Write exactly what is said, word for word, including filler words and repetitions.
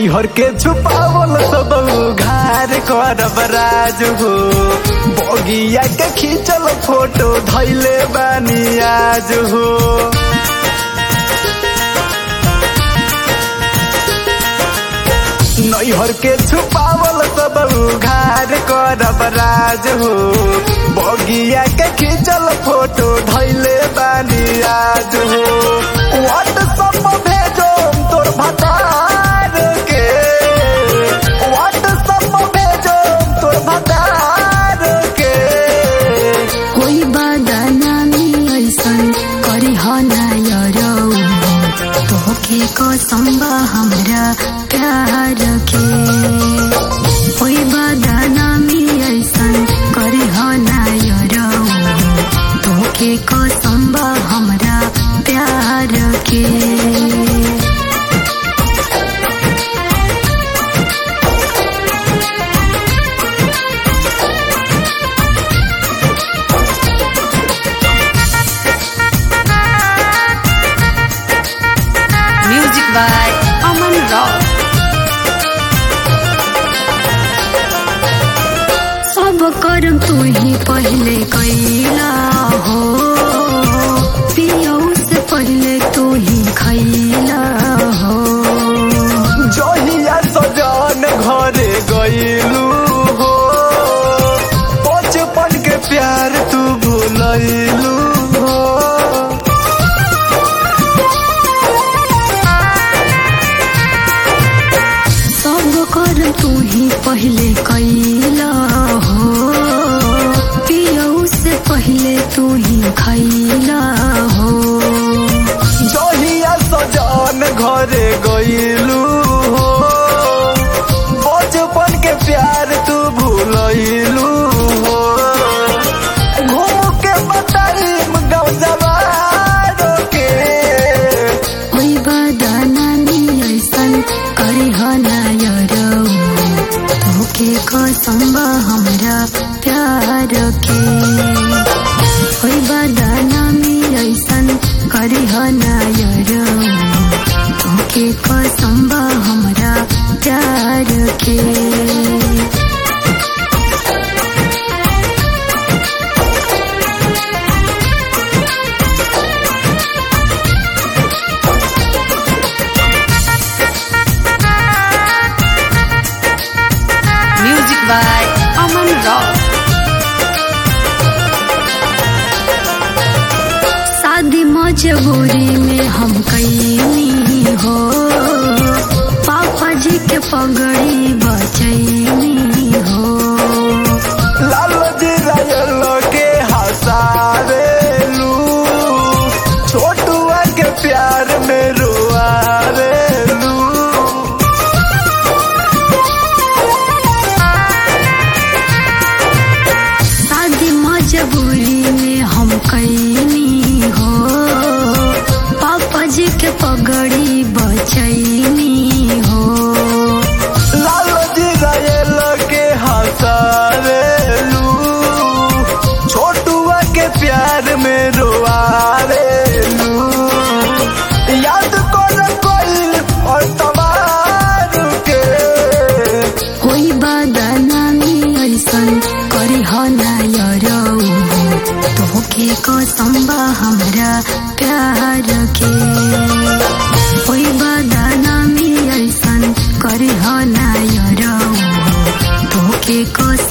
नैहर के छुपावल सब घार करब राज हो बगिया के खींचल फोटो धैले बानी आज हो। नैहर के छुपावल सब घार करब राज हो बगिया के खींचल फोटो धैले बानी आज हो। व्हाट्सएप भेजो तोर भतार के, व्हाट्सएप भेजो तोर भतार के। कोई बदनामी ऐसन करी हो ना यारो तोहके कसम बा हमरा प्यार के। कोई बदनामी ऐसन करी हो ना यारो तोहके कसम बा हमरा प्यार के। Music by Aman Rao. सब करम तू ही पहले कैला हो पियौ से पहले तू ही खैला हो। जहिया सजन घरे गईलू हो बचपन के प्यार तू भूलैलू हो। सब करम तू ही पहले कैला हो पियौ से पहले तू ही खैला हो। जहिया सजन घरे गईलू हो बचपन के प्यार तू भूलैलू हो। घूम के बताइम गाँव जवार के। कोई बदनामी ऐसन करी हो ना यारो तोहके कसम बा हमरा प्यार के। कोई बदनामी ऐसन करी हो ना यारो तोहके कसम बा हमरा प्यार के। Music by Aman Rao. शादी मजबूरी में हम कैनी हो पापा जी के पगड़ी बचैनी हो। लालजी रायल के हंसावेलू छोटुआ के प्यार में रोआवेलू। शादी मजबूरी में हम कैनी हो पापा जी के पगड़ी बचैनी हो। लालजी रायल के हंसावेलू छोटुआ के प्यार में रोआवेलू। याद कर कोई और तबार के। कोई बदनामी ऐसन करी हो ना यारो तोहके कसम बा हमरा प्यार के। कोई बदनामी ऐसन करी हो ना यारो तोहके कसम